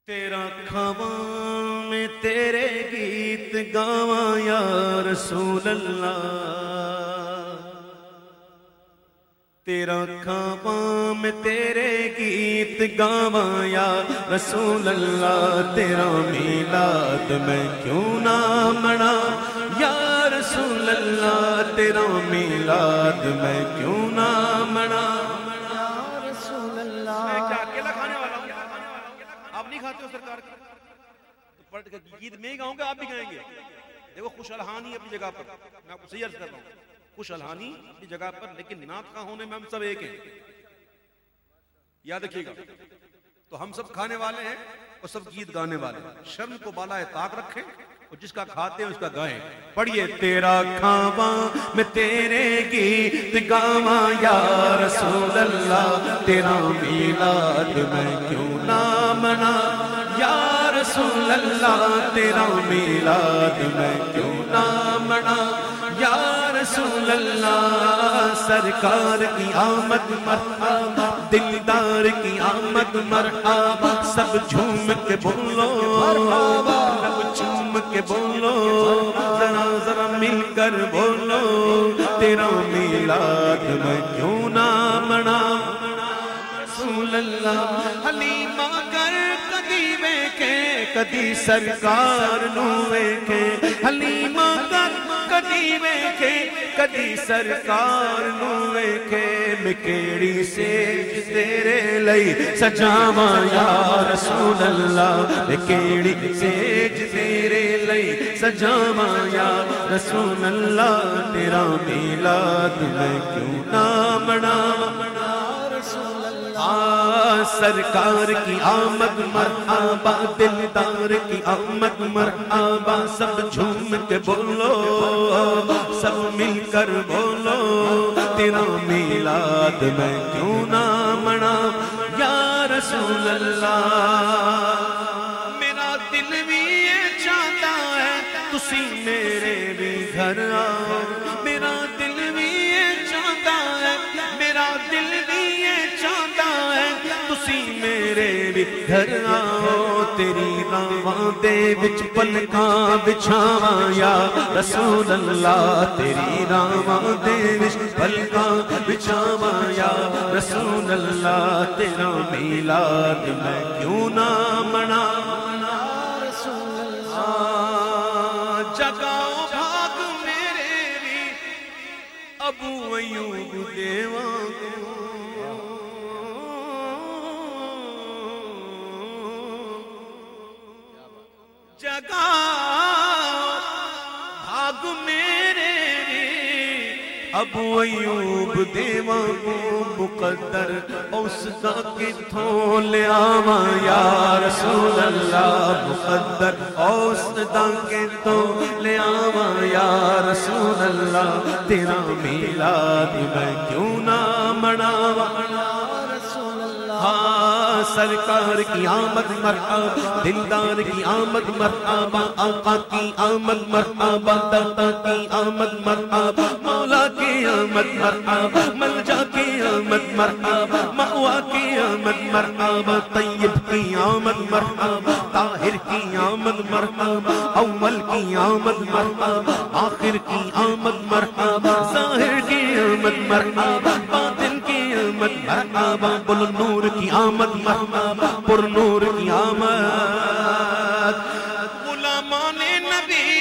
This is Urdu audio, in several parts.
تیرا کھاواں میں تیرے گیت گاواں یا رسول اللہ، تیرا کھاواں میں تیرے گیت گاواں یا رسول اللہ، تیرا میلاد میں کیوں نہ منا یا رسول اللہ، تیرا میلاد میں کیوں نہ منا یا رسول اللہ۔ میں کیا اکیلا کھانے والا ہوں؟ آپ نہیں کھاتے ہو سرکار کی تو پڑھ کے گیت میں ہی گاؤں گا، آپ بھی گائیں گے۔ دیکھو خوش الحانی اپنی جگہ پر، میں آپ کو صحیح عرض کر رہا ہوں، خوش الحانی اپنی جگہ پر، لیکن نعت خواہ ہونے میں ہم سب ایک ہیں، یاد رکھیے گا۔ تو ہم سب کھانے والے ہیں اور سب گیت گانے والے ہیں، شرم کو بالائے طاق رکھیں اور جس کا کھاتے ہیں اس کا گائیں۔ پڑھیے تیرا کھاواں میں تیرے گیت گاواں یا رسول اللہ، تیرا میلاد میں کیوں نہ منا یا رسول اللہ، تیرا میلاد میں کیوں نہ منا یا رسول اللہ۔ سرکار کی آمد مرحبا، دلدار کی آمد مرحبا، سب جھوم کے بولو مرحبا، سب جھوم کے بولو، ذرا ذرا مل کر بولو، تیرا میلاد میں کیوں نہ منا رسول اللہ۔ حلیمہ گر کدی ویکھے کدی سرکار نو ویکھے، حلیمہ گر کدی ویکھے کدی سرکار نو ویکھے، میں کیڑی سیج تیرے لئی سجاواں یا رسول اللہ، میں کیڑی سیج تیرے لئی سجاواں یا رسول اللہ، تیرا میلاد میں کیوں نہ مناواں سرکار کی آمد مرحبا، دلدار کی آمد مرحبا، سب جھوم کے بولو، سب مل کر بولو، تیرا میلاد میں کیوں نہ منا یا رسول اللہ۔ میرا دل بھی یہ چاہتا ہے تسی میرے بھی گھر آؤ، میرا دل بھی یہ چاہتا ہے، میرا دل بھی یہ چاہتا ہے تسی میرے بھی گھر آؤ، تیری راواں دے وچ پلکاں بچھاواں یا رسول اللہ، تیری راواں دے وچ پلکاں بچھاواں یا رسول اللہ، تیرا میلاد میں کیوں نہ منا رسول اللہ۔ جگاؤ بھاگ میرے بھی ابو ایوب دیواں جگا بھاگ میرے ابو ایوب دیواں کو، مقدر اس دا کتھوں لے آواں یا رسول اللہ، مقدر اس دا کتھوں لے آواں یا رسول اللہ، تیرا میلاد میں کیوں نہ مناواں ہاں۔ سرکار کی آمد مرحبا، دلدار کی آمد مرحبا، آقا کی آمد مرحبا، داتا کی آمد مرحبا، مولا کی آمد مرحبا، ملجا کی آمد مرحبا، مأوا کی آمد مرحبا، طیب کی آمد مرحبا، طاہر کی آمد مرحبا، اول کی آمد مرحبا، آخر کی آمد مرحبا، ظاہر کی آمد مرحبا، باطن کی آمد مرحبا، بل نور کی آمد مرحبا، پر نور کی آمد۔ غلامان نبی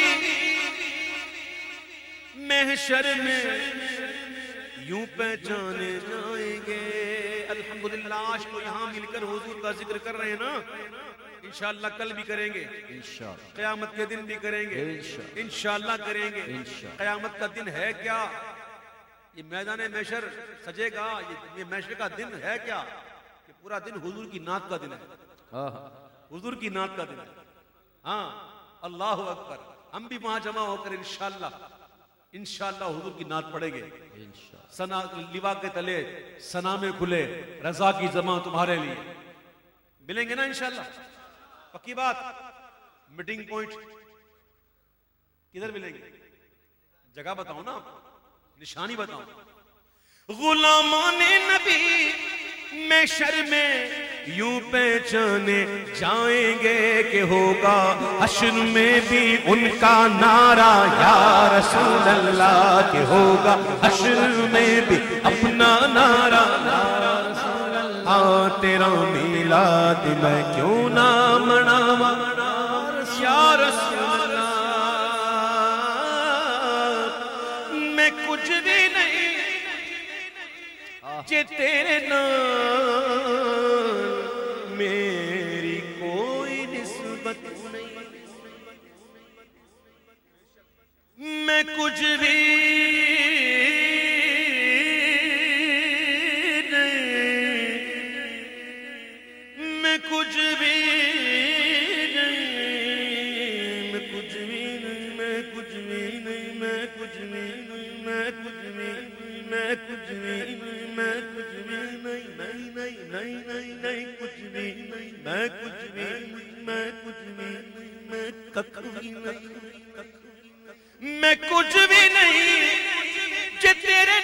محشر میں یوں پہچانے جائیں گے۔ الحمدللہ آج تو یہاں مل کر حضور کا ذکر کر رہے ہیں نا، انشاءاللہ کل بھی کریں گے، قیامت کے دن بھی کریں گے، انشاءاللہ کریں گے۔ قیامت کا دن ہے کیا؟ یہ میدان محشر سجے گا، یہ محشر کا دن ہے کیا؟ یہ پورا دن حضور کی نعت کا دن ہے، حضور کی نعت کا دن ہے۔ ہاں اللہ اکبر، ہم بھی وہاں جمع ہو کر انشاءاللہ حضور کی نعت پڑھیں گے۔ سنا لوا کے تلے سنا میں کھلے، رضا کی زماں تمہارے لیے، ملیں گے نا انشاءاللہ، پکی بات۔ میٹنگ پوائنٹ کدھر ملیں گے؟ جگہ بتاؤ نا، نشانی بتاؤ۔ غلامان نبی محشر میں یوں پہچانے جائیں گے کہ ہوگا حشر میں بھی ان کا نعرہ یا رسول اللہ، کہ ہوگا حشر میں بھی اپنا نعرہ ہاں تیرا میلاد میں کیوں نہ مناواں یا رسول اللہ، میں کچھ بھی نہیں جے تیرے نام میری کوئی نسبت نہیں، میں کچھ بھی میں کچھ بھی نہیں جے تیرے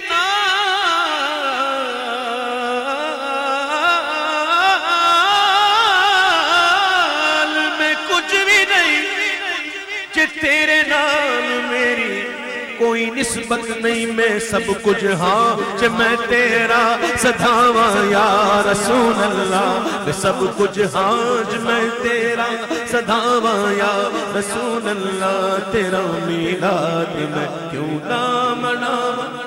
نال، میں کچھ بھی نہیں جے تیرے نال میری کوئی نسبت نہیں، میں سب کچھ ہاں جے میں تیرا سدھاواں یا رسول اللہ، میں سب کچھ ہاں جے میں تیرا سدھاواں یا رسول اللہ، تیرا میلاد میں کیوں نہ مناواں